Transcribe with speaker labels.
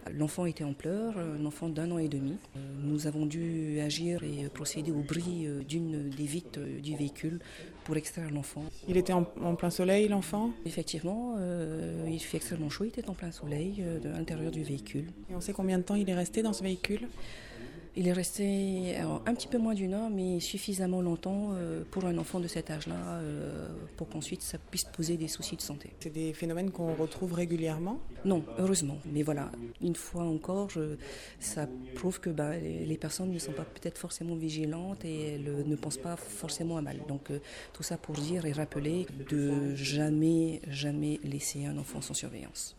Speaker 1: L'enfant était en pleurs, un enfant d'1 an et demi. Nous avons dû agir et procéder au bris d'une des vitres du véhicule pour extraire l'enfant.
Speaker 2: Il était en plein soleil, l'enfant?
Speaker 1: Effectivement, il fait extrêmement chaud, il était en plein soleil à l'intérieur du véhicule.
Speaker 2: Et on sait combien de temps il est resté dans ce véhicule?
Speaker 1: Il est resté un petit peu moins d'1 heure, mais suffisamment longtemps pour un enfant de cet âge-là, pour qu'ensuite ça puisse poser des soucis de santé.
Speaker 2: C'est des phénomènes qu'on retrouve régulièrement?
Speaker 1: Non, heureusement. Mais voilà, une fois encore, ça prouve que les personnes ne sont pas peut-être forcément vigilantes et elles ne pensent pas forcément à mal. Donc tout ça pour dire et rappeler de jamais laisser un enfant sans surveillance.